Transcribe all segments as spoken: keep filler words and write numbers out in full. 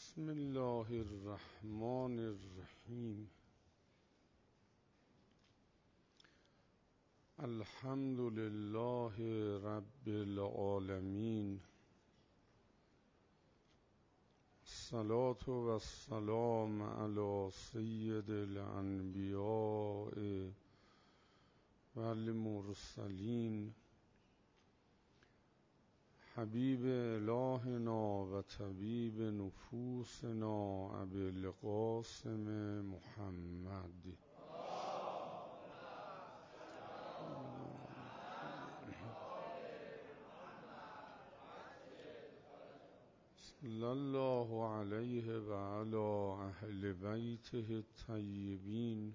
بسم الله الرحمن الرحیم. الحمد لله رب العالمین. الصلاة و السلام علی سید الانبیاء و المرسلین، حبیب الهنا و طبیب نفوسنا ابی القاسم محمد. صلی الله علیه و علی اهل بیته الطیبین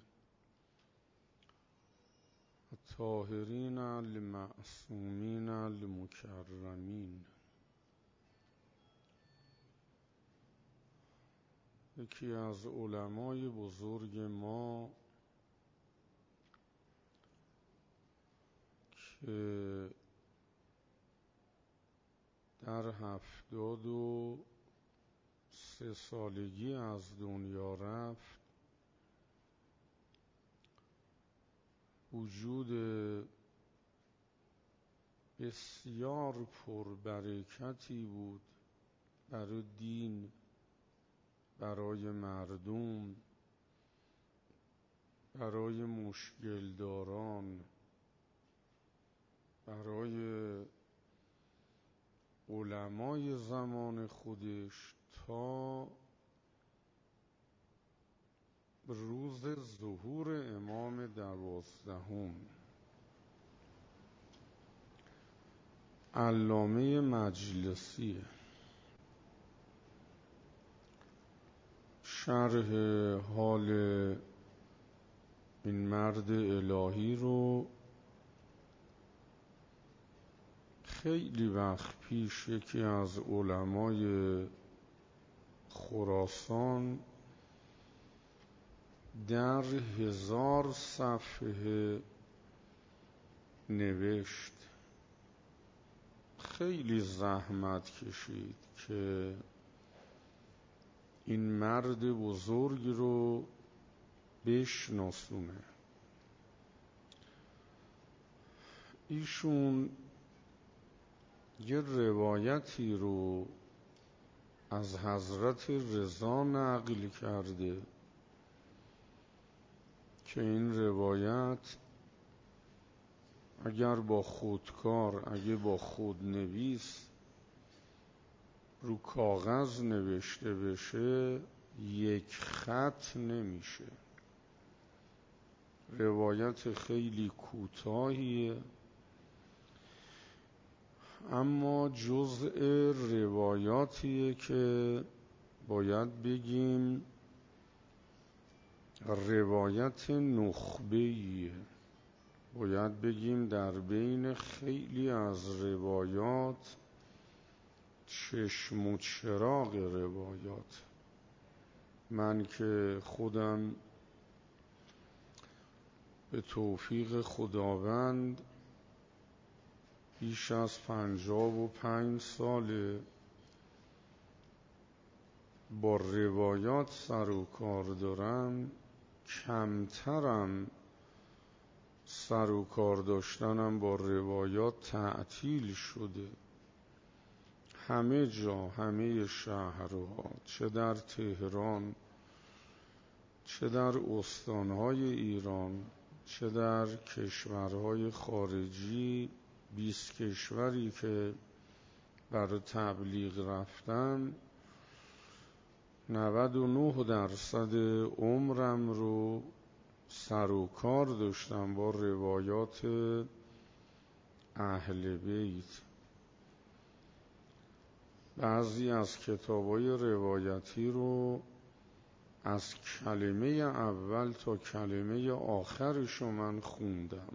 الطاهرین المعصومین المکرمین. یکی از علمای بزرگ ما که در هفتاد و سه سالگی از دنیا رفت، وجود بسیار پربرکتی بود برای دین، برای مردم، برای مشکلداران، برای علمای زمان خودش، تا روز ظهور امام دوازدهم علامه مجلسی. شرح حال این مرد الهی رو خیلی وقت پیش یکی از علمای خراسان در هزار صفحه نوشت. خیلی زحمت کشید که این مرد بزرگ رو بشناسونه. ایشون یه روایتی رو از حضرت رضا نقل کرده که این روایت اگر با خودکار، اگه با خودنویس رو کاغذ نوشته بشه یک خط نمیشه. روایت خیلی کوتاهیه، اما جزء روایاتیه که باید بگیم روایت نخبه‌ایه. باید بگیم در بین خیلی از روایات چشم و چراغ روایات. من که خودم به توفیق خداوند بیش از پنجاه و پنج ساله با روایات سر و کار دارم، کمترم سر و کار داشتنم با روایات تعطیل شده. همه جا، همه شهرها، چه در تهران، چه در استانهای ایران، چه در کشورهای خارجی، بیست کشوری که برای تبلیغ رفتم، نود و نه درصد عمرم رو سر و کار داشتم با روایات اهل بیت. بعضی از کتابای روایتی رو از کلمه اول تا کلمه آخرشو من خوندم.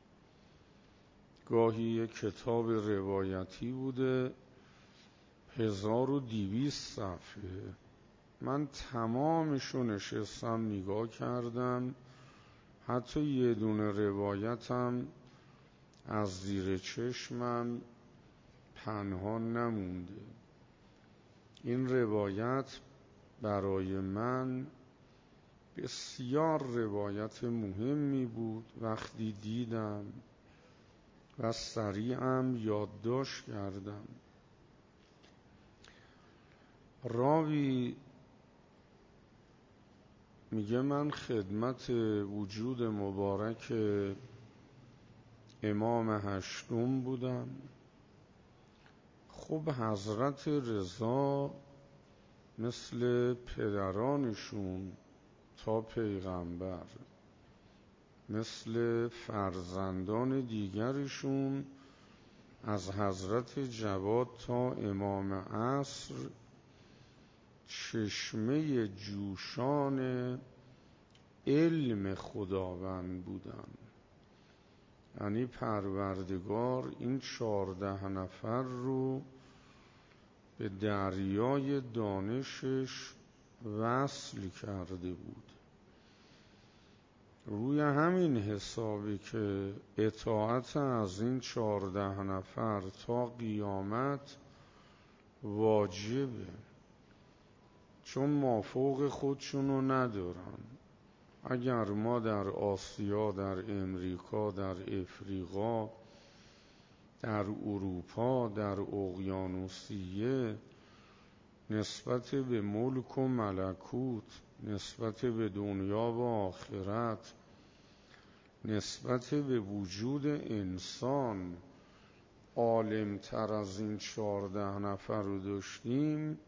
گاهی یک کتاب روایتی بوده هزار و دویست صفحه، من تمامشو نشستم نگاه کردم، حتی یه دونه روایتم از زیر چشمم پنهان نمونده. این روایت برای من بسیار روایت مهمی بود. وقتی دیدم و سریعم یادداشت کردم. راوی میگه من خدمت وجود مبارک امام هشتم بودم. خب حضرت رضا مثل پدرانشون تا پیغمبر، مثل فرزندان دیگرشون از حضرت جواد تا امام عصر چشمه جوشان علم خداوند بودن. یعنی پروردگار این چهارده نفر رو به دریای دانشش وصل کرده بود. روی همین حسابی که اطاعت از این چهارده نفر تا قیامت واجبه، چون مافوق خودشونو ندارن. اگر ما در آسیا، در امریکا، در افریقا، در اروپا، در اقیانوسیه نسبت به ملک و ملکوت، نسبت به دنیا و آخرت، نسبت به وجود انسان عالم‌تر از این چهارده نفر رو داشتیم،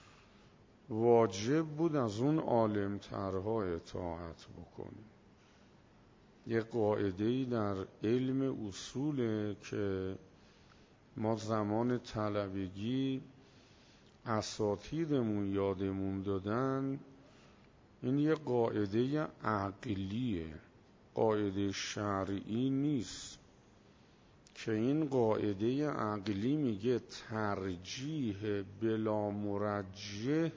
واجب بود از اون عالم‌ترها اطاعت بکنیم. یه قاعده‌ای در علم اصوله که ما زمان طلبگی اساتیدمون یادمون دادن. این یه قاعده عقلیه، قاعده شرعی نیست، که این قاعده عقلی میگه ترجیح بلا مرجح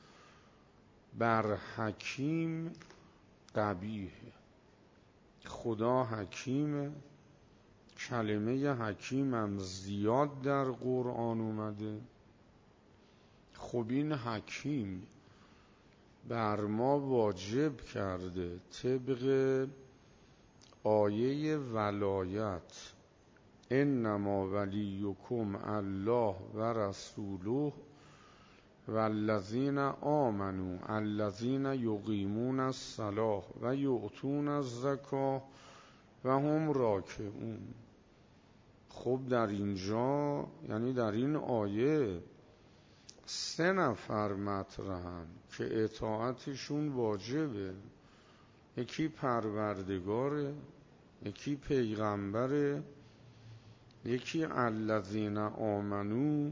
بر حکیم قبیحه. خدا حکیمه، کلمه حکیم هم زیاد در قرآن اومده. خب این حکیم بر ما واجب کرده طبق آیه ولایت انما ولیکم الله و رسوله والذین آمنوا الذین یقیمون الصلاة و یؤتون الزکاة و هم راکعون. خب در اینجا، یعنی در این آیه، سه نفر مطرحن که اطاعتشون واجبه. یکی پروردگاره، یکی پیغمبره، یکی الذین آمنو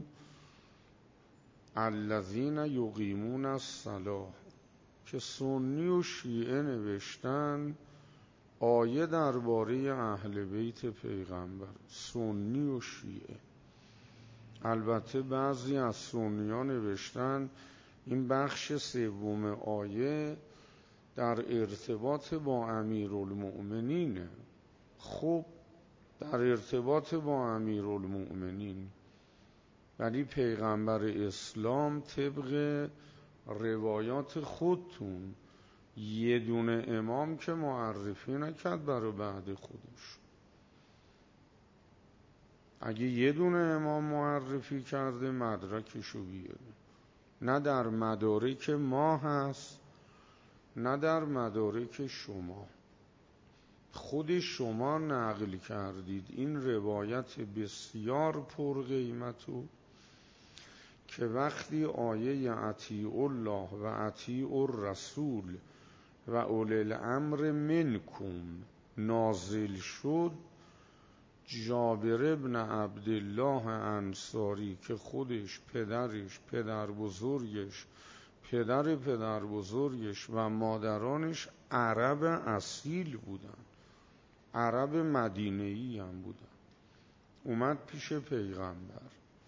الذین یقیمون الصلاة، که سنی و شیعه نوشتن آیه درباره اهل بیت پیغمبر. سنی و شیعه. البته بعضی از سنیان نوشتن این بخش سوم آیه در ارتباط با امیرالمؤمنینه. خب در ارتباط با امیرالمؤمنین، ولی پیغمبر اسلام طبق روایات خودتون یه دونه امام که معرفی نکرد برای بعد خودش. اگه یه دونه امام معرفی کرده مدرکشو بیاره. نه در مدارک ما هست، نه در مدارک شما. خود شما نقل کردید این روایت بسیار پرقیمتو که وقتی آیه اطیعوا الله و اطیعوا الرسول و اولی الامر منکم نازل شد، جابر ابن عبدالله انصاری که خودش، پدرش، پدر بزرگش، پدر پدر بزرگش و مادرانش عرب اصیل بودن، عرب مدینه‌ای هم بودن، اومد پیش پیغمبر.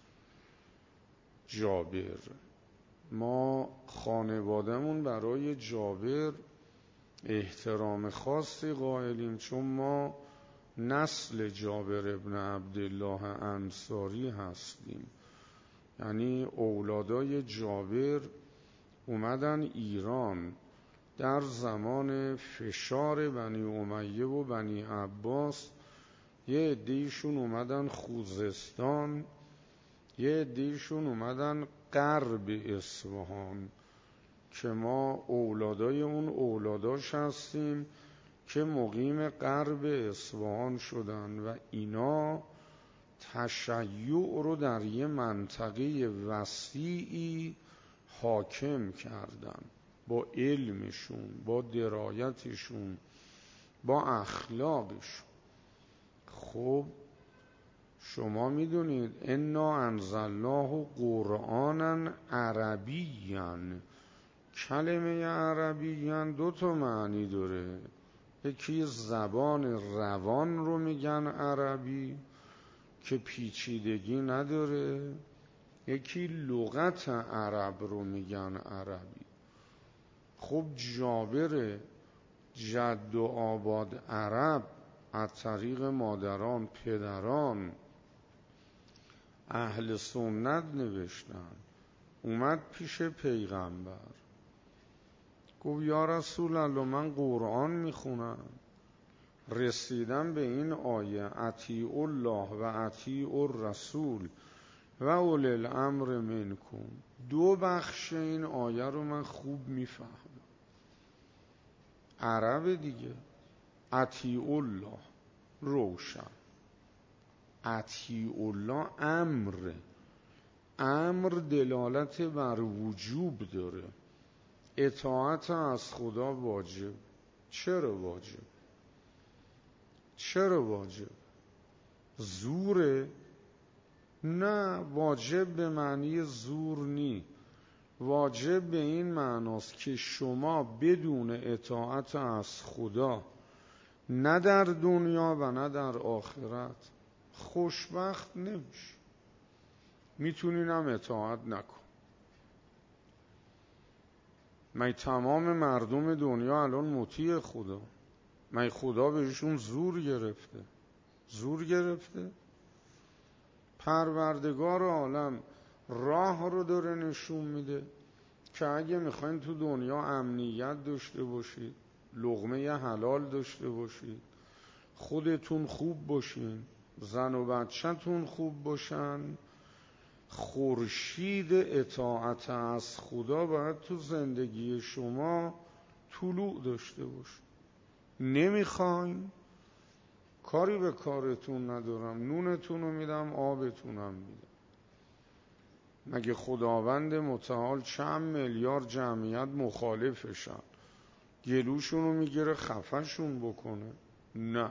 جابر، ما خانوادمون برای جابر احترام خاصی قائلیم، چون ما نسل جابر ابن عبدالله انصاری هستیم. یعنی اولادای جابر اومدن ایران در زمان فشار بنی امیه و بنی عباس، یه عده‌ایشون اومدن خوزستان، یه عده‌ایشون اومدن غرب اصفهان که ما اولادای اون اولاداش هستیم که مقیم غرب اصفهان شدن و اینا تشیع رو در یه منطقه وسیعی حاکم کردن با علمشون، با درایتشون، با اخلاقشون. خب شما میدونید انا انزلناه قرآنا عربیا، کلمه عربیا دو تا معنی داره، یکی زبان روان رو میگن عربی که پیچیدگی نداره، یکی لغت عرب رو میگن عربی. خب جابر جد و آباد عرب از طریق مادران پدران اهل سنت نوشتن، اومد پیش پیغمبر گفت یا رسول الله من قرآن میخونم، رسیدم به این آیه اطیعوا الله و اطیعوا الرسول و اولی الامر منکم، دو بخش این آیه رو من خوب میفهمم. عرب دیگه، اطیعوا الله روشن، اطیعوا الله امر، امر دلالت بر وجوب داره، اطاعت از خدا واجب. چرا واجب؟ چرا واجب؟ زوره؟ نه، واجب به معنی زور نی، واجب به این معناست که شما بدون اطاعت از خدا نه در دنیا و نه در آخرت خوشبخت نمیشی. میتونین هم اطاعت نکن. من تمام مردم دنیا الان مطیع خدا، من خدا بهشون زور گرفته؟ زور گرفته؟ پروردگار عالم راه رو داره نشون میده که اگه میخواین تو دنیا امنیت داشته باشید، لقمه حلال داشته باشید، خودتون خوب باشین، زن و بچه‌تون خوب باشن، خورشید اطاعت از خدا باید تو زندگی شما طلوع داشته باشه. نمیخواین؟ کاری به کارتون ندارم، نونتون رو میدم، آبتونم میدم. مگه خداوند متعال چند میلیارد جمعیت مخالفشن، گلوشون رو میگیره خفشون بکنه؟ نه.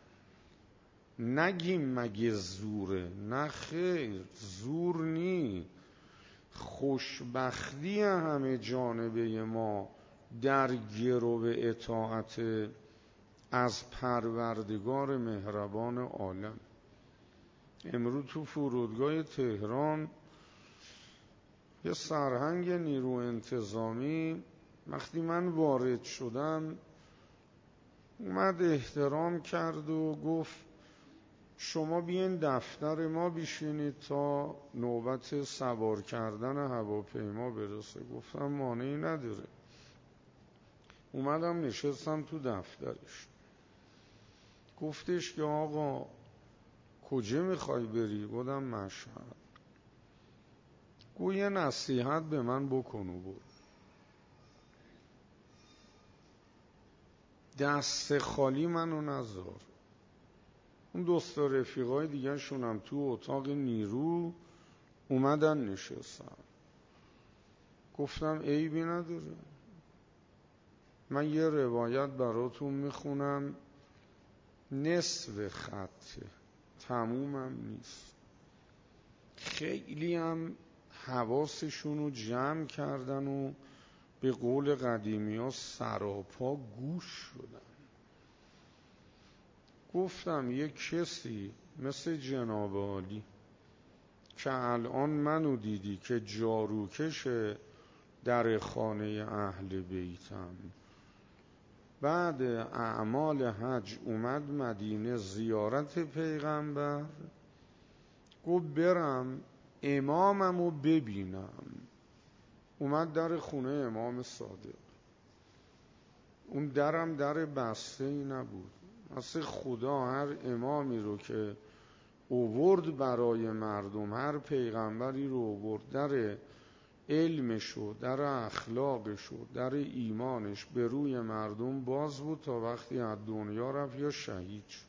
نگیم مگه زوره، نه خیر، زور نی. خوشبختی همه جانبه ما در گرو اطاعت از پروردگار مهربان عالم. امروز تو فرودگاه تهران یه سرهنگ نیرو انتظامی وقتی من وارد شدم اومد احترام کرد و گفت شما بیاین دفتر ما بشینید تا نوبت سوار کردن هواپیما برسه. گفتم مانعی نداره. اومدم نشستم تو دفترش. گفتش که آقا کجا میخوای بری؟ گفتم مشهد. گوی یه نصیحت به من بکن و برو. دست خالی منو نذار. اون دوست و رفیقای دیگه شونم تو اتاق نیرو اومدن نشستن. گفتم عیبی نداره، من یه روایت براتون میخونم، نصف خطه، تمومم نیست. خیلی هم حواسشون رو جمع کردن و به قول قدیمی ها سراپا گوش شدن. گفتم یه کسی مثل جناب عالی که الان منو دیدی که جاروکش در خانه اهل بیتم، بعد اعمال حج اومد مدینه زیارت پیغمبر، گفت برم اماممو ببینم. اومد در خونه امام صادق. اون درم در بسته ای نبود. اصلا خدا هر امامی رو که اوورد برای مردم، هر پیغمبری رو اوورد، در علمش و در اخلاقش و در ایمانش به روی مردم باز بود تا وقتی از دنیا رفت یا شهید شد.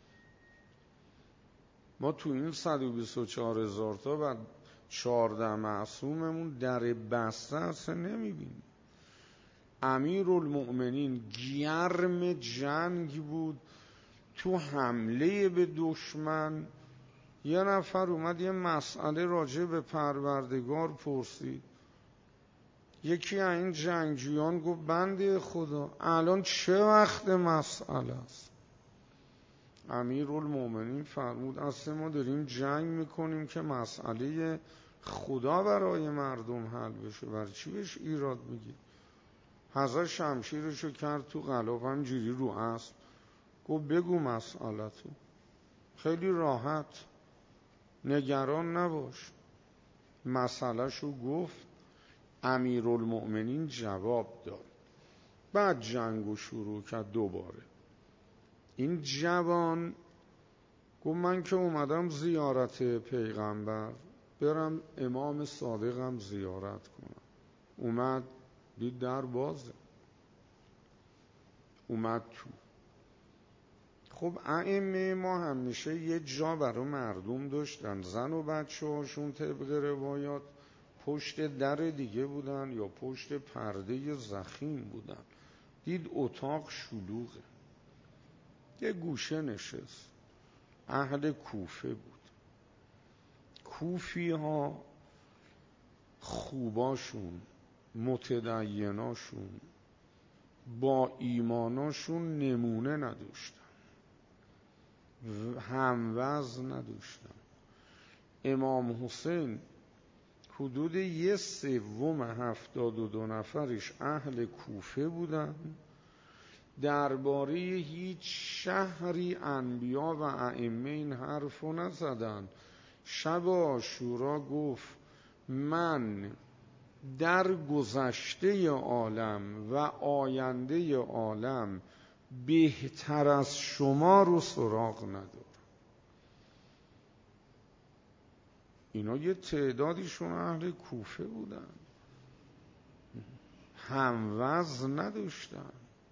ما تو این صد و بیست و چهار هزار تا و چهارده معصوممون در بسته اصلا نمیبینیم. امیرالمؤمنین گرم جنگ بود، تو حمله به دشمن یه نفر اومد یه مسئله راجع به پروردگار پرسید. یکی از این جنگجویان گفت بنده خدا الان چه وقت مسئله است؟ امیرالمؤمنین فرمود اصلا ما داریم جنگ میکنیم که مسئله خدا برای مردم حل بشه، برای چی بهش ایراد میگی؟ حضرت شمشیرشو کرد تو غلاف همجوری رو اسب، گفت بگو مسئله تو، خیلی راحت، نگران نباش. مسئله شو گفت. امیرالمؤمنین جواب داد. بعد جنگو شروع کرد دوباره. این جوان گفت من که اومدم زیارت پیغمبر، برم امام صادقم زیارت کنم. اومد دید در بازه، اومد تو. خب ائمه ما همیشه یه جا برای مردم داشتن. زن و بچه هاشون طبق روایات پشت در دیگه بودن یا پشت پرده ضخیم بودن. دید اتاق شلوغه، یه گوشه نشست. اهل کوفه بود. کوفی ها خوباشون، متدیناشون، با ایماناشون نمونه نداشتن، هموزن نداشتن. امام حسین حدود یه سوم هفتاد و دو نفرش اهل کوفه بودن. درباره هیچ شهری انبیا و ائمه این حرفو نزدن. شب عاشورا گفت من در گذشته عالم و آینده عالم بهتر از شما رو سراغ ندارم. اینا یه تعدادیشون اهل کوفه بودن، هموزن نداشتن،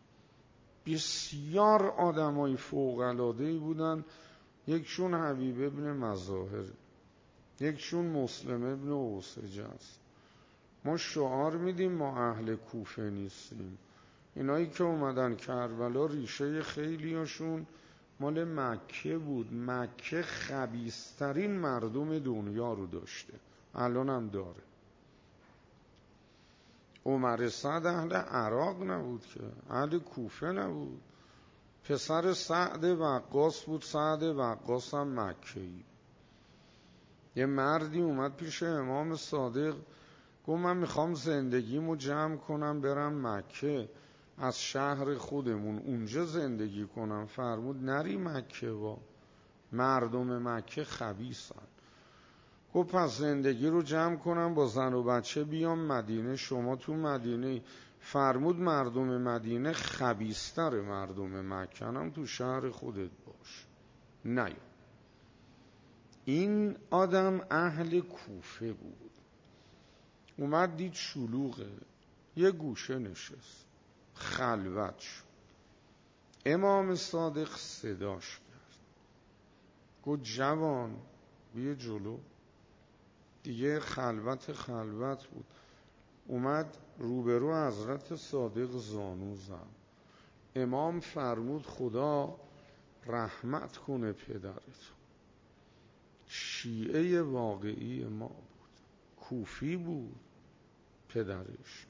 بسیار آدمای فوق‌العاده‌ای بودن. یکشون حبیب ابن مظاهر، یکشون مسلم ابن اوسجه است. ما شعار میدیم ما اهل کوفه نیستیم. اینایی که اومدن کربلا ریشه خیلیاشون مال مکه بود. مکه خبیث‌ترین مردم دنیا رو داشته، الان هم داره. عمر سعد اهل عراق نبود که، اهل کوفه نبود. پسر سعد وقاص بود. سعد وقاص هم مکه‌ای. یه مردی اومد پیش امام صادق، گفت من میخوام زندگیمو جمع کنم برم مکه، از شهر خودمون اونجا زندگی کنم. فرمود نری مکه، با مردم مکه خبیثن. گفت پس زندگی رو جمع کنم با زن و بچه بیام مدینه. شما تو مدینه. فرمود مردم مدینه خبیث‌تر مردم مکه، هم تو شهر خودت باش، نه. این آدم اهل کوفه بود. اومد دید شلوغه، یه گوشه نشست، خلوت شد. امام صادق صداش کرد، گفت جوان بیا جلو. دیگه خلوت خلوت بود. اومد روبرو حضرت صادق زانو زد. امام فرمود خدا رحمت کنه پدرت. شیعه واقعی ما بود، کوفی بود پدرش.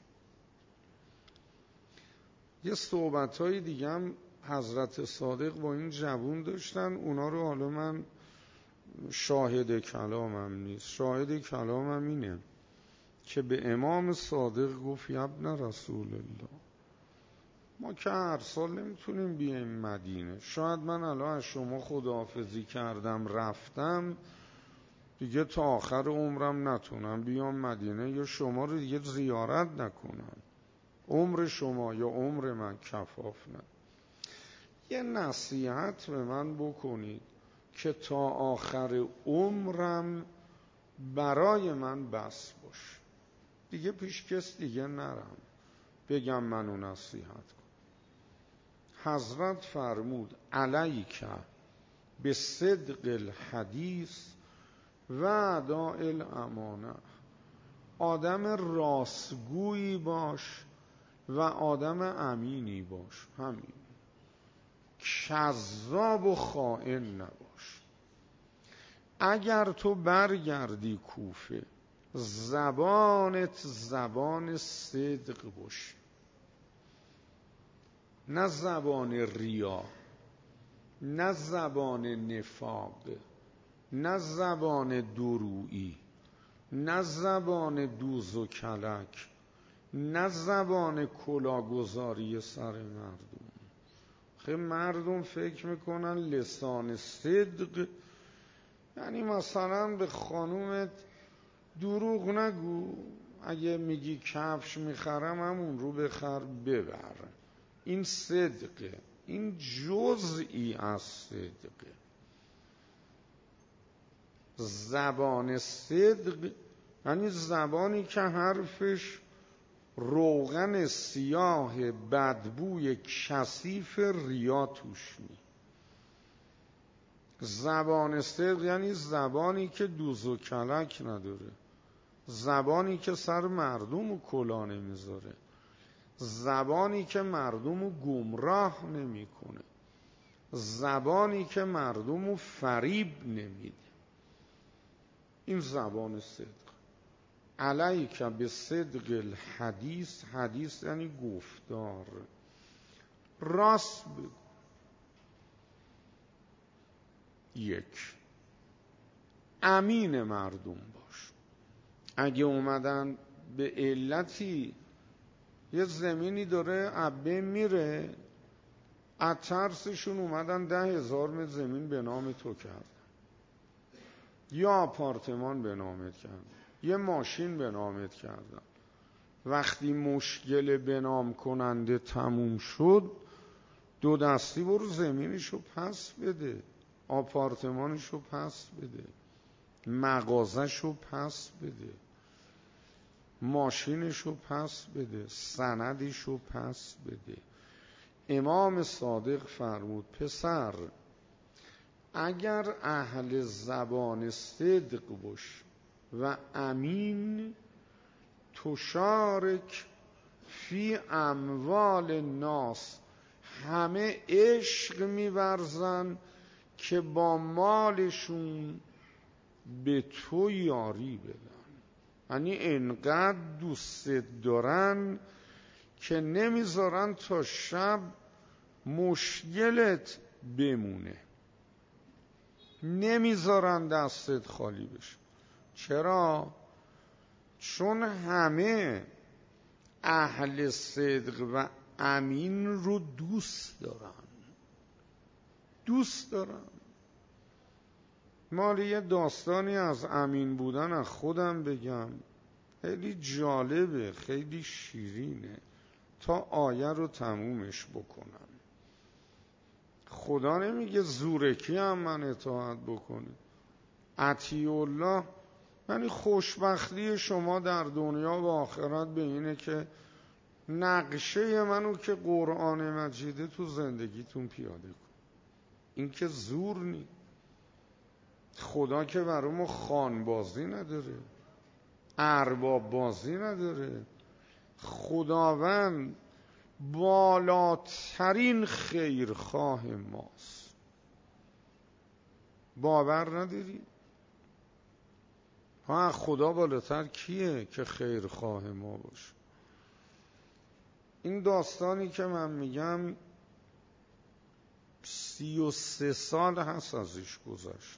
یه صحبت‌های دیگه هم حضرت صادق با این جوون داشتن. اونا رو حالا من شاهد کلامم نیست، شاهد کلامم اینه که به امام صادق گفت ابن رسول الله، ما که هر سال نمیتونیم بیایم مدینه. شاید من الان از شما خداحافظی کردم رفتم، دیگه تا آخر عمرم نتونم بیام مدینه یا شما رو دیگه زیارت نکنم، عمر شما یا عمر من کفاف نه. یه نصیحت به من بکنید که تا آخر عمرم برای من بس باش، دیگه پیش کس دیگه نرم بگم منو نصیحت کن. حضرت فرمود علیک به صدق الحدیث و اداء الامانه، آدم راستگویی باش و آدم امینی باش، همین، کذاب و خائن نباش. اگر تو برگردی کوفه زبانت زبان صدق باشه، نه زبان ریا، نه زبان نفاق، نه زبان درویی، نه زبان دوز و کلک، نه زبان کلاگذاری سر مردم. خیلی مردم فکر میکنن لسان صدق یعنی مثلا به خانومت دروغ نگو، اگه میگی کفش میخرم همون رو بخر ببر، این صدقه، این جزئی از صدقه. زبان صدق یعنی زبانی که حرفش روغن سیاه بدبوی کثیف ریا توش نی. زبان صدق یعنی زبانی که دوز و کلک نداره، زبانی که سر مردم رو کلا نمیذاره، زبانی که مردم رو گمراه نمیکنه، زبانی که مردم رو فریب نمیده، این زبان صدق. علیک به صدق الحدیث، حدیث یعنی گفتار، راست بگو. یک، امین مردم باش. اگه اومدن به علتی یه زمینی داره عبه میره، از ترسشون اومدن ده هزار متر زمین به نام تو کردن، یا آپارتمان به نامت کردن، یه ماشین به نامت کردن. وقتی مشکل به نام کننده تموم شد دو دستی برو زمینشو پس بده، آپارتمانشو پس بده، مغازهشو پس بده، ماشینشو پس بده، سندشو پس بده. امام صادق فرمود پسر اگر اهل زبان صدق باش و امین، تشارک فی اموال الناس، همه عشق می‌ورزن که با مالشون به تو یاری بدن، یعنی انقدر دوست دارن که نمیذارن تا شب مشکلت بمونه، نمیذارن دستت خالی بشه. چرا؟ چون همه اهل صدق و امین رو دوست دارن، دوست دارن. مال یه داستانی از امین بودن از خودم بگم، خیلی جالبه، خیلی شیرینه، تا آیه رو تمومش بکنم. خدا نمیگه زورکی هم من اطاعت بکنه. اطیع الله یعنی خوشبختی شما در دنیا و آخرت به اینه که نقشه منو که قرآن مجیده تو زندگیتون پیاده کن. این که زور نی. خدا که برای ما خان بازی نداره، ارباب بازی نداره. خداوند بالاترین خیرخواه ماست. باور نداری؟ ها، خدا بالاتر کیه که خیرخواه ما باشه؟ این داستانی که من میگم سی و سه سال هست ازش گذشته.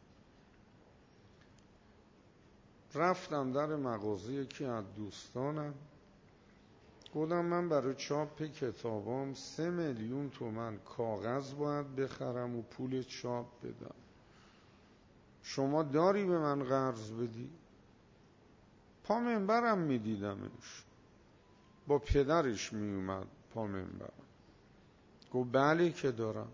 رفتم در مغازه یکی از دوستانم، گفتم من برای چاپ کتابام سه میلیون تومن کاغذ باید بخرم و پول چاپ بدم. شما داری به من قرض بدی؟ پا منبرم میدیدمش، با پدرش میومد پا منبر. گفت بله که دارم.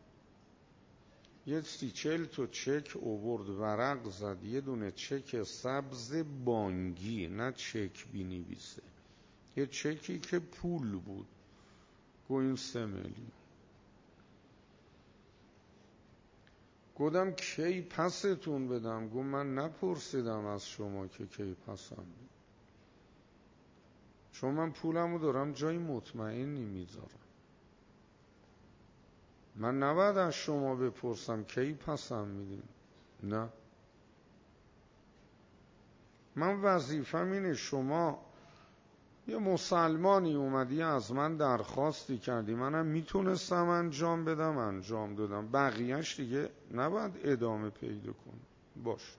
یه سی چل تا چک اوورد، ورق زد، یه دونه چک سبز بانگی، نه چک بینویسه، یه چکی که پول بود. گفت این سه میلیون. گفتم کی پستون بدم؟ گفت من نپرسیدم از شما که کی پسم بدم، چون من پولمو دارم جای مطمئنی میذارم، من نباید از شما بپرسم کی پسم میدین. نه، من وظیفم اینه. شما یه مسلمانی اومدی از من درخواستی کردی، منم میتونستم انجام بدم، انجام دادم، بقیهش دیگه نباید ادامه پیدا کنه. باش.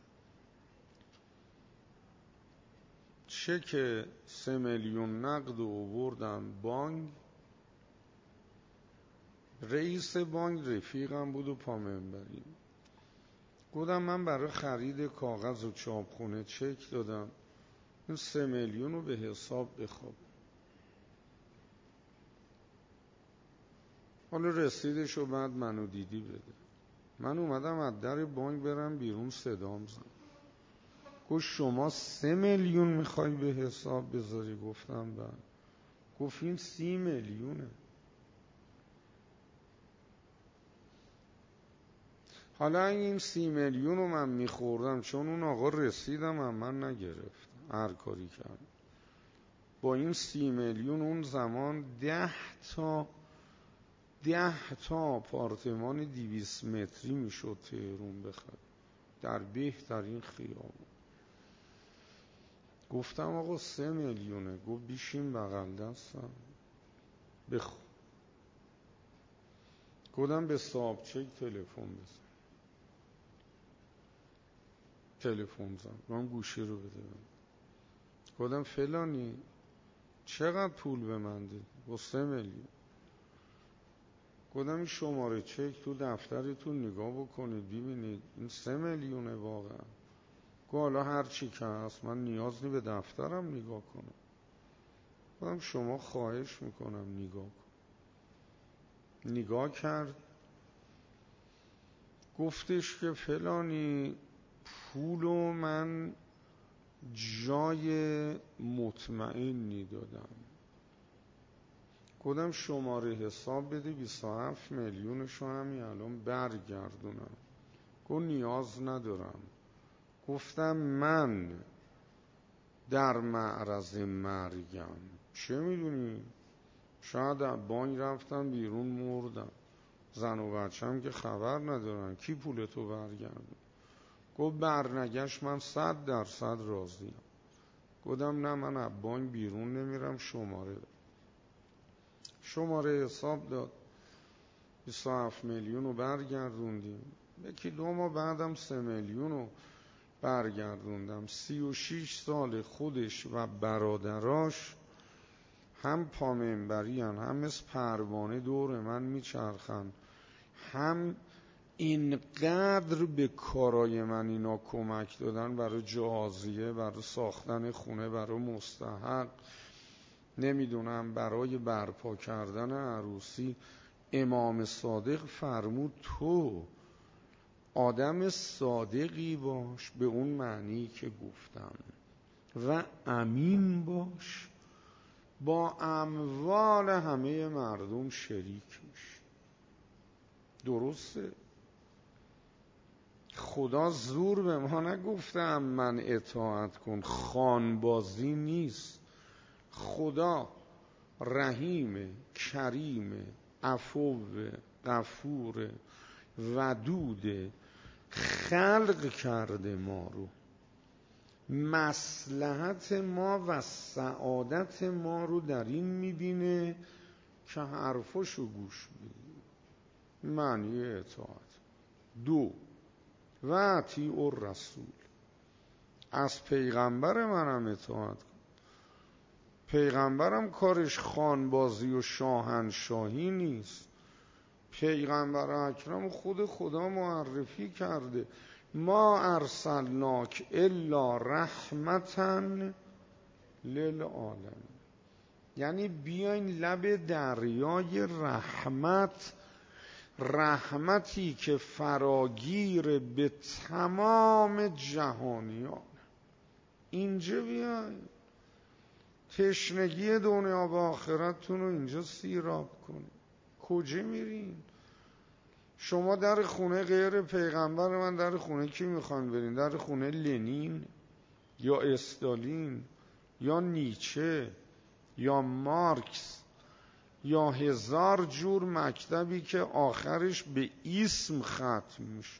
چک سه میلیون نقد آوردن بانک. رئیس بانک رفیقم بود و پا منبری. گفتم من برای خرید کاغذ و چاپخونه چک دادم، این سه میلیون رو به حساب بخواب. حالا رسیدش رو بعد منو دیدی بده. من اومدم از در بانک برم بیرون، صدام زد. گفت شما سه میلیون میخوای به حساب بذاری؟ گفتم بله. گفت این سی میلیونه. حالا این سی میلیون رو من میخوردم، چون اون آقا رسیدم هم من نگرفت، هر کاری کرد. با این سی میلیون اون زمان ده تا ده تا آپارتمان دیویس متری میشد تهرون بخرد، در بهترین خیابان. گفتم آقا سه میلیونه. گفت بیشین بغل دستم بخور. گفتم به صاحب چک تلفن بزن. تلفن زن، من گوشی رو بده. گفتم فلانی چقدر پول به من دید؟ با سه میلیون. گفتم این شماره چک تو دفترتون نگاه بکنید ببینید این سه میلیونه واقعا. گفت حالا هر چی که هست من نیاز نی به دفترم نگاه کنم. گفتم شما خواهش میکنم نگاه کن. نگاه کرد، گفتش که فلانی پولو من جای مطمئنی دادم. گفتم شماره حساب بده بیست و هفت میلیونشو همین الان برگردونم. گفت نیاز ندارم. گفتم من در معرض مرگم، چه میدونی؟ شاید بانک رفتم بیرون مردم، زن و بچه‌م که خبر ندارن، کی پولتو برگردون؟ گفت برنگشت من صد درصد راضیم. گفتم نه، من از بانک بیرون نمیرم، شماره داد. شماره حساب داد، بیست و هفت میلیون رو برگردوندیم. یکی دو ماه بعدم سه میلیون رو برگردوندم. سی و شیش سال خودش و برادراش هم پا منبری هن، هم مثل پروانه دور من میچرخن، هم اینقدر به کارای من اینا کمک دادن، برای جهازیه، برای ساختن خونه، برای مستحق، نمیدونم برای برپا کردن عروسی. امام صادق فرمود تو آدم صادقی باش به اون معنی که گفتم و امین باش، با اموال همه مردم شریک میشی. درسته؟ خدا زور به ما نگفته من اطاعت کن، خانبازی نیست. خدا رحیم، کریم، عفو، غفور، ودود، خلق کرده ما رو، مصلحت ما و سعادت ما رو در این میبینه که حرفاشو گوش بدیم. معنی اطاعت. دو، و اطیعوا الرسول، از پیغمبر منم اطاعت کن. پیغمبرم کارش خانبازی و شاهنشاهی نیست. پیغمبر اکرم خود خدا معرفی کرده ما ارسلناک الا رحمتا للعالمین. یعنی بیاین لب دریای رحمت، رحمتی که فراگیر به تمام جهانیان، اینجا بیاین تشنگی دنیا و آخرتتون رو اینجا سیراب کنید. کجا میرین؟ شما در خونه غیر پیغمبر من در خونه کی میخوان برین؟ در خونه لنین یا استالین یا نیچه یا مارکس یا هزار جور مکتبی که آخرش به اسم ختم میشه.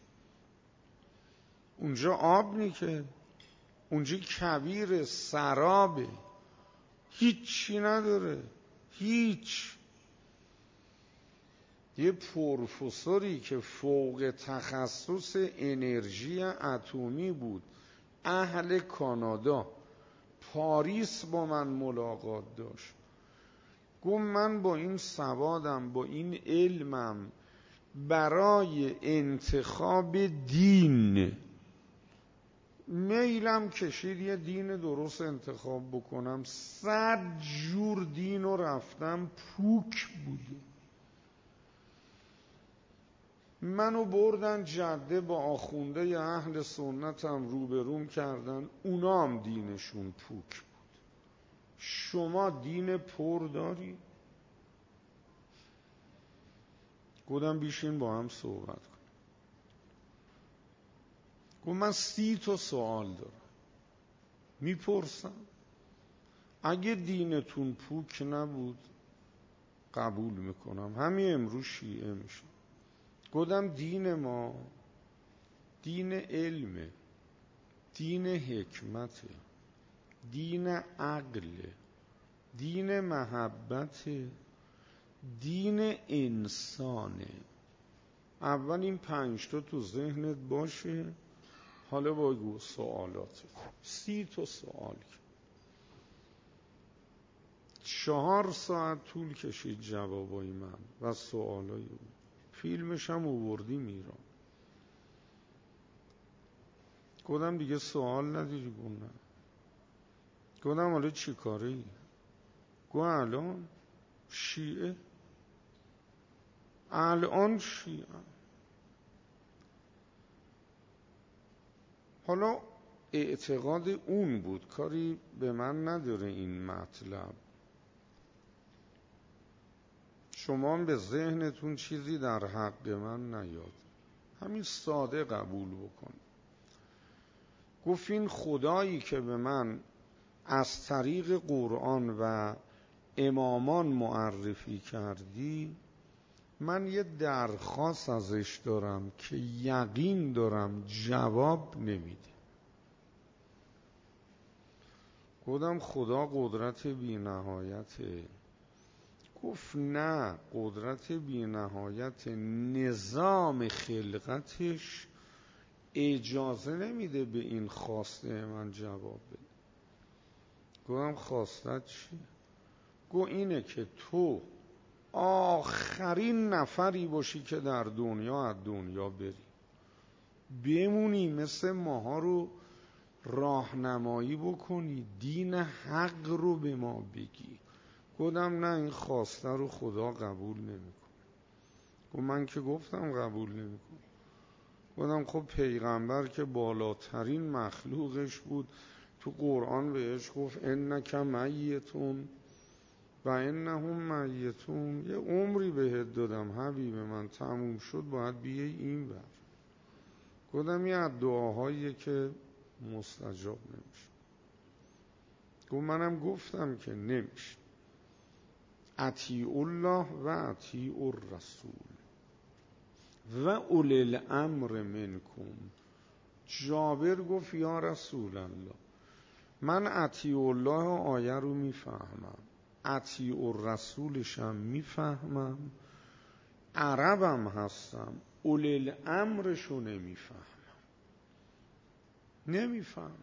اونجا آب نیکه، اونجا کویر سرابه، هیچی نداره، هیچ. یه پروفسوری که فوق تخصص انرژی اتمی بود، اهل کانادا، پاریس، با من ملاقات داشت. گفت من با این سوادم، با این علمم، برای انتخاب دین میلم کشید یه دین درست انتخاب بکنم. صد جور دین رو رفتم، پوک بوده. منو بردن جده با آخونده ی اهل سنتم روبروم کردن، اونا هم دینشون پوک بود. شما دین پر داری؟ گفتم بیشین با هم صحبت کن. گفت من سی تا سوال دارم میپرسم، اگه دینتون پوک نبود قبول میکنم، همین امروز شیعه میشم. گفتم دین ما دین علمه، دین حکمته، دین عقله، دین محبته، دین انسانه. اول این پنج تا تو ذهنت باشه، حالا بگو سوالات. سی تا سوال. چهار ساعت طول کشید جوابای من و سوالای اون. فیلمش هم آوردیم ایران. گفتم دیگه سوال نداری؟ گفتم نه. گفتم حالا چی کاره ای؟ گفت الان شیعه، الان شیعه. حالا اعتقاد اون بود، کاری به من نداره این مطلب. شما به ذهنتون چیزی در حق من نیاد، همین ساده قبول بکن. گفت این خدایی که به من از طریق قرآن و امامان معرفی کردی، من یه درخواست ازش دارم که یقین دارم جواب نمیده. گفتم خدا قدرت بی نهایته. گفت نه، قدرت بی نهایت، نظام خلقتش اجازه نمیده به این خواسته من جواب بده. گفتم خواستت چیه؟ گفت اینه که تو آخرین نفری باشی که در دنیا از دنیا بری، بمونی مثل ماها رو راهنمایی بکنی، دین حق رو به ما بگی. گفتم نه، این خواسته رو خدا قبول نمیکنه. گفت من که گفتم قبول نمیکنه. گفتم خب پیغمبر که بالاترین مخلوقش بود، تو قرآن بهش گفت انک میتون و انهم میتون. یه عمری بهت دادم حبیب من، تموم شد، باید بیای این بر. گفتم یه از دعاهاییه که مستجاب نمیشه. گفت منم گفتم که نمیشه. اطیعوا الله و اطیعوا الرسول و اولی الامر منکم. جابر گفت یا رسول الله، من اطیع الله آیه رو میفهمم، اطیع الرسولش هم میفهمم، عربم هستم، اولی الامرش رو نمیفهمم. نمیفهمم.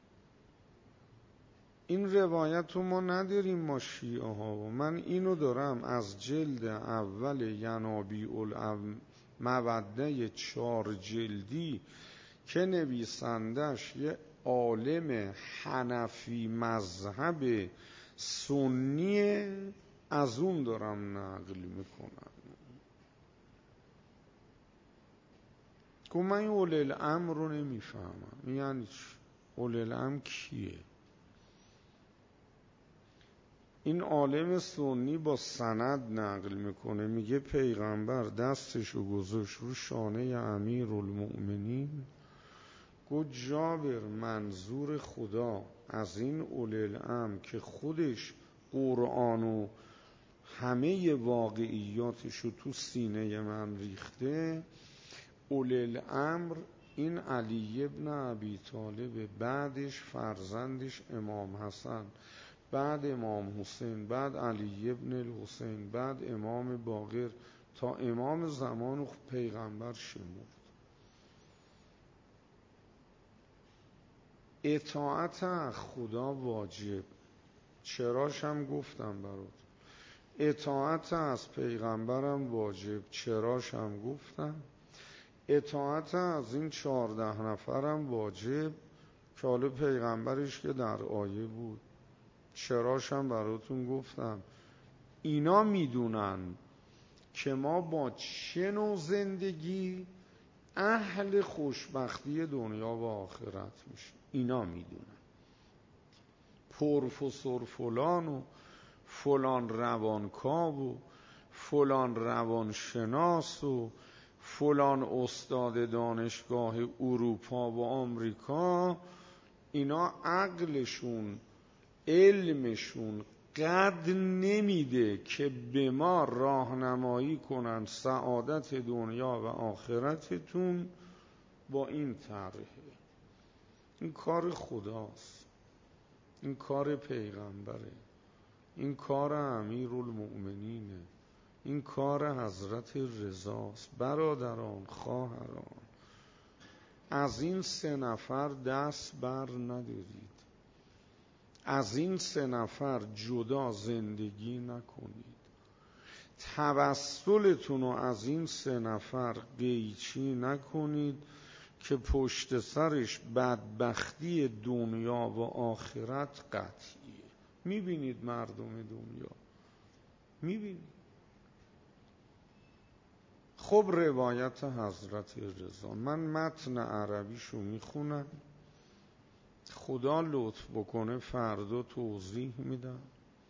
این روایت رو ما نداریم ما شیعه ها، و من اینو دارم از جلد اول ینابیع الموده چهار جلدی که نویسندش یه عالم حنفی مذهب سنی، از اون دارم نقل میکنم. که من این اولی الامر رو نمیفهمم. یعنی اولی الامر کیه؟ این عالم سنی با سند نقل میکنه، میگه پیغمبر دستشو گذاشت رو شانه امیرالمؤمنین، گفت جابر منظور خدا از این اولی الامر که خودش قرآن و همه واقعیاتشو تو سینه من ریخته، اولی الامر این علی ابن ابی طالب، بعدش فرزندش امام حسن، بعد امام حسین، بعد علی ابن الحسین، بعد امام باقر، تا امام زمان پیغمبر شمرد. اطاعت خدا واجب، چراش هم گفتم برات. اطاعت از پیغمبرم واجب، چراش هم گفتم. اطاعت از این چهارده نفرم واجب که حالا پیغمبرش که در آیه بود، چراش هم براتون گفتم. اینا میدونن که ما با چه نوع زندگی اهل خوشبختی دنیا و آخرت میشیم. اینا میدونن. پروفسور فلان و فلان روانکاو و فلان روانشناس و فلان استاد دانشگاه اروپا و آمریکا، اینا عقلشون، علمشون قد نمیده که به ما راهنمایی کنن سعادت دنیا و آخرتتون با این طرحه. این کار خداست، این کار پیغمبره، این کار امیرالمؤمنینه، این کار حضرت رضاست. برادران، خواهران، از این سه نفر دست بر ندارید، از این سه نفر جدا زندگی نکنید، توسلتون رو از این سه نفر قیچی نکنید که پشت سرش بدبختی دنیا و آخرت قطعیه. میبینید مردم دنیا، میبینید. خب روایت حضرت رضا، من متن عربیشو میخونم، خدا لطف بکنه فردا توضیح میدم.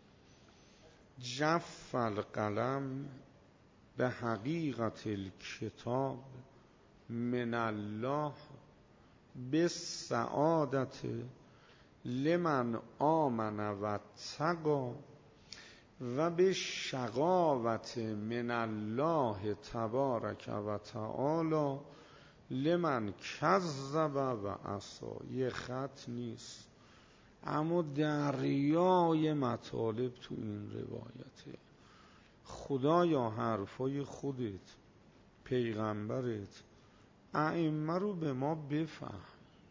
جف القلم به حقیقت الکتاب من الله به سعادت لمن آمن و اتقی و به شقاوت من الله تبارک و تعالی لمن کذب و عصی. یه خط نیست، اما دریای مطالب تو این روایته. خدایا حرفای خودت، پیغمبرت، ائمه رو به ما بفهم.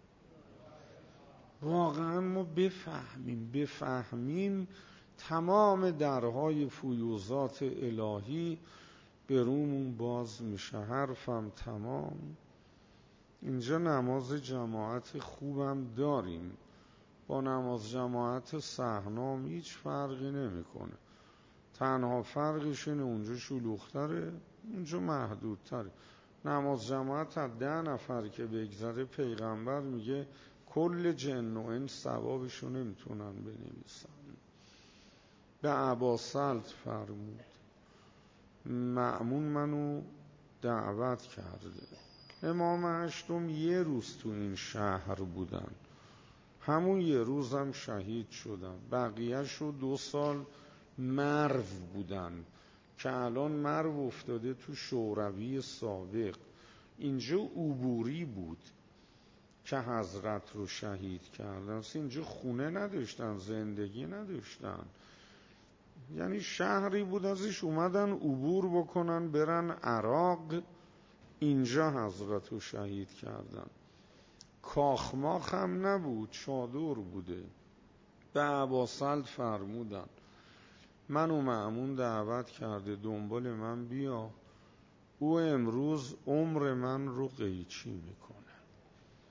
واقعا ما بفهمیم، بفهمیم تمام درهای فیوضات الهی به رومون باز میشه. حرفم تمام. اینجا نماز جماعت خوبم داریم، با نماز جماعت صحنام هیچ فرقی نمیکنه. تنها فرقش اینه اونجا شلوغ‌تره، اونجا محدودتره. نماز جماعت از ده نفر که بگذره پیغمبر میگه کل جن و انس ثوابشو نمیتونن بنویسن. به اباسلط فرمود، مأمون منو دعوت کرده. امام هشتم یه روز تو این شهر بودن، همون یه روزم شهید شدن. بقیه‌شو دو سال مرو بودن که الان مرو افتاده تو شوروی سابق. اینجا عبوری بود که حضرت رو شهید کردن. اینجا خونه نداشتن، زندگی نداشتن، یعنی شهری بود ازش اومدن عبور بکنن برن عراق، اینجا حضرت رو شهید کردن. کاخماخ هم نبود، چادر بوده. به اباسلط فرمودن منو مأمون دعوت کرده دنبال من بیا، او امروز عمر من رو قیچی میکنه.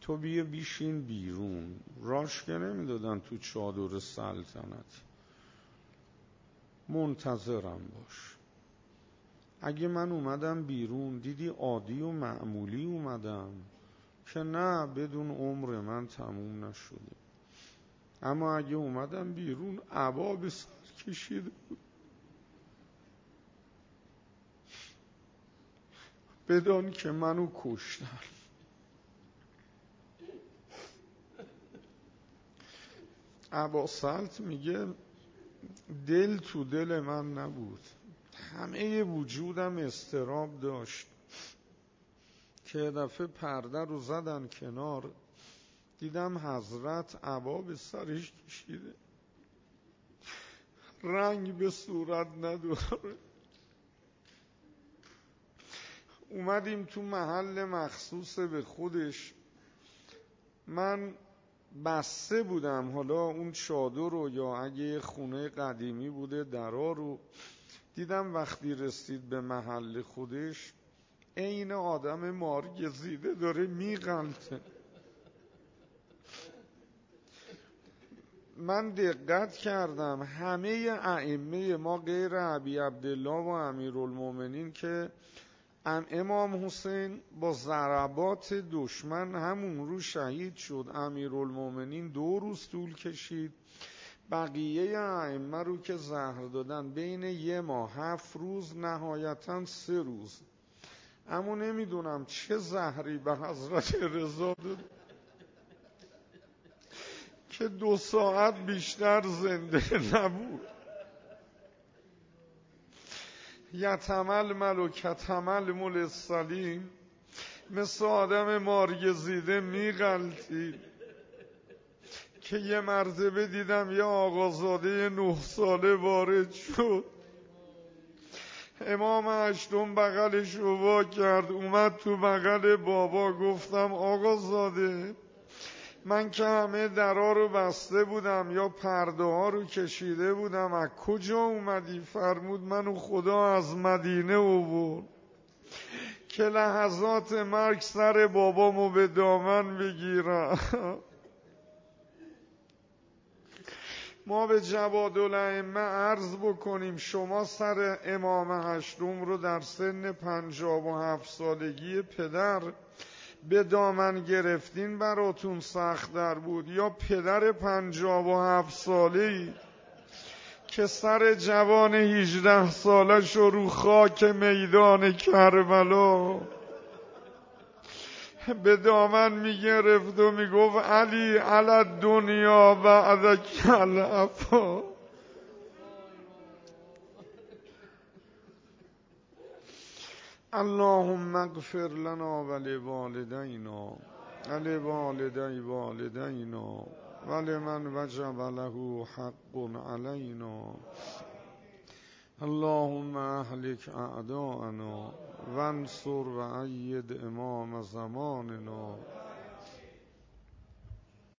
تو بیا بیشین بیرون. راش که نمیدادن تو چادر سلطنت. منتظرم باش. اگه من اومدم بیرون دیدی عادی و معمولی اومدم که نه، بدون عمر من تموم نشده. اما اگه اومدم بیرون عبا به سر کشیده بود، بدان که منو کشتن. اباسلط میگه دل تو دل من نبود، همه وجودم اضطراب داشت که دفعه پرده رو زدن کنار، دیدم حضرت عبا به سرش کشیده، رنگ به صورت نداره. اومدیم تو محل مخصوص به خودش. من بسته بودم، حالا اون چادر رو یا اگه خونه قدیمی بوده درا رو دیدم. وقتی رسید به محل خودش عین آدم مارگزیده داره میغلطه. من دقت کردم همه ائمه ما غیر ابی عبدالله و امیرالمومنین که امام حسین با ضربات دشمن همون رو شهید شد، امیرالمومنین دو روز طول کشید، بقیه ائمه رو که زهر دادن بین یه ماه هفت روز نهایتاً سه روز. اما نمیدونم چه زهری به حضرت رضا داد که دو ساعت بیشتر زنده نبود. یتمل ملکتمل مل سلیم، مثل آدم مارگزیده میغلطید. که یه مرتبه دیدم یه آقازاده نه ساله وارد شد، امام هشتم بغلش رو وا کرد، اومد تو بغل بابا. گفتم آقازاده من که همه درها رو بسته بودم یا پرده ها رو کشیده بودم، از کجا اومدی؟ فرمود منو خدا از مدینه آورد که لحظات مرگ سر بابامو به دامن بگیرم. ما به جوادالائمه عرض بکنیم شما سر امام هشتم رو در سن پنجاه و هفت سالگی پدر به دامن گرفتین براتون سخت در بود، یا پدر پنجاه و هفت ساله‌ای که سر جوان هجده سالش رو خاک میدان کربلا به دامن میگرفت و میگفت علی علی دنیا بعد کلفا. اللهم اغفر لنا ولوالدینا ولوالدی والدینا ولمن وجب له حق علینا. اللهم اهلک اعداءنا وانصر و اید امام زماننا